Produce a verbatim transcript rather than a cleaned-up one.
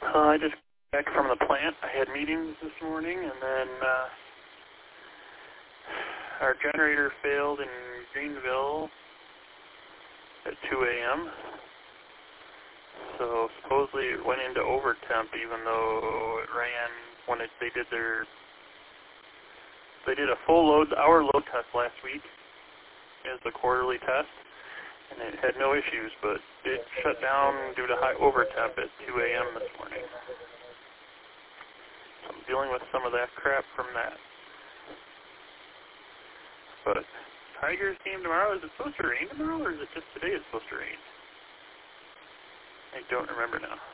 Uh, I just got back from the plant. I had meetings this morning, and then uh, our generator failed in Greenville at two a.m. So supposedly it went into overtemp, even though it ran when it, they did their they did a full load hour load test last week as the quarterly test, and it had no issues, but it shut down due to high overtemp at two a.m. this morning. So I'm dealing with some of that crap from that. But Tigers game tomorrow, is it supposed to rain tomorrow, or is it just today it's supposed to rain? I don't remember now.